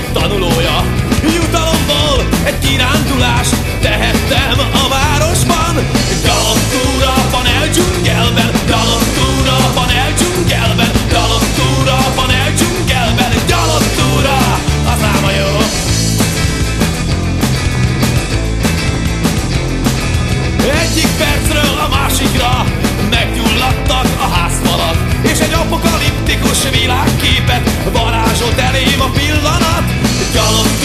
tanulója. Jutalomból egy kirándulást tehettem a városban. Galoptúra panel dzsungelben, galoptúra panel dzsungelben, galoptúra panel dzsungelben, galoptúra, az álma jó. Egyik percről a másikra meggyulladtak a házfalak, és egy apokaliptikus világképet varázsolt elém a pillanat.